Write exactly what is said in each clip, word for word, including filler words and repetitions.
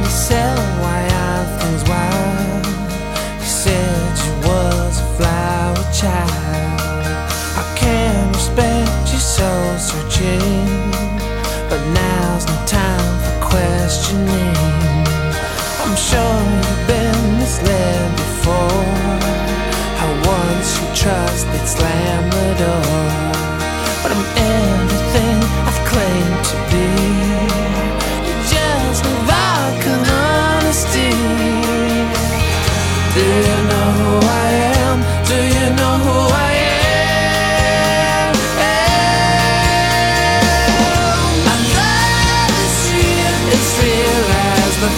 yourself, why are things wild? You said you was a flower child. I can respect your soul searching, but now's no time for questioning. I'm sure you've been misled before, how once you trust they'd slam the door. But I'm everything I've claimed to be. You just need vodka and honesty. Do you know who I am? Do you know who I am? My love is real, it's real as the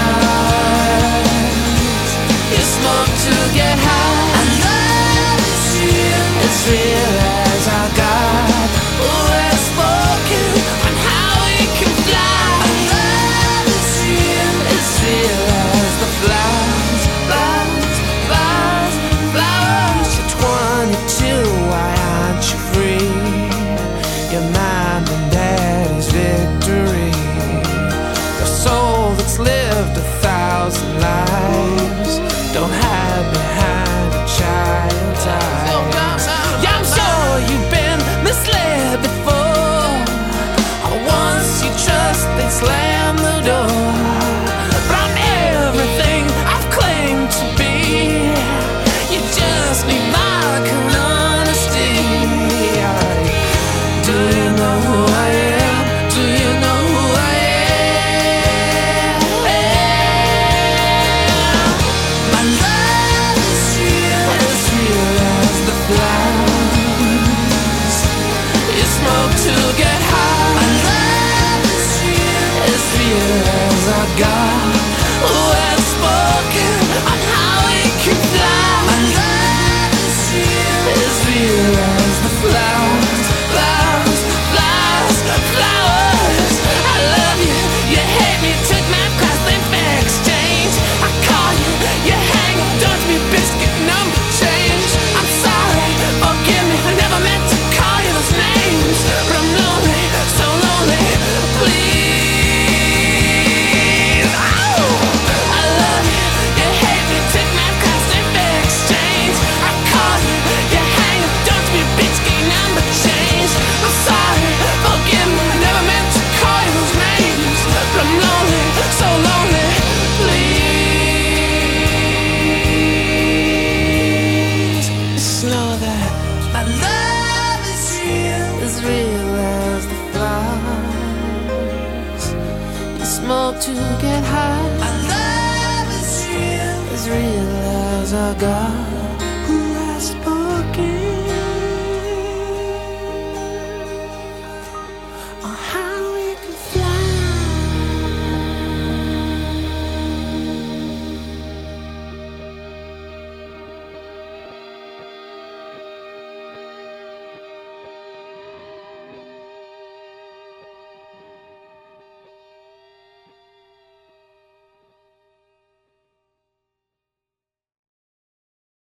flowers you smoke to get high. My love is real, it's real as our God who has spoken on how we can fly. My love is real, it's real as the flowers, flowers, flowers, flowers. You're twenty-two, why aren't you free? Your mom and daddy's victory, the soul that's lived a thousand lives, don't hide behind a child's eyes. Yeah, I'm sure you've been misled before. Once you trust, they slam the door. But I'm everything I've claimed to be. You just need vodka and honesty. Do you know who I am? Do you know who I am? My love is real, as real as the flowers you smoke to get high. My love is real, as real as our God who has spoken on how we can fly. My love is real, as real as the flowers, flowers, flowers, flowers. I love you, you hate me, took my cross, then fair exchange. I call you, you hang up, don't be biscuit number change. I'm sorry, forgive me, I never meant to call you those names, but I'm lonely, so lonely, please. Oh, I love you, you hate me, took my cross, then fair exchange. I call you, you hang up, don't be biscuit number change. I'm sorry, forgive me, I never meant to call you those names, but I'm lonely, so lonely, please. Just know that my love is real, as real as the flowers you smoke to get high. My love is real, as real as our God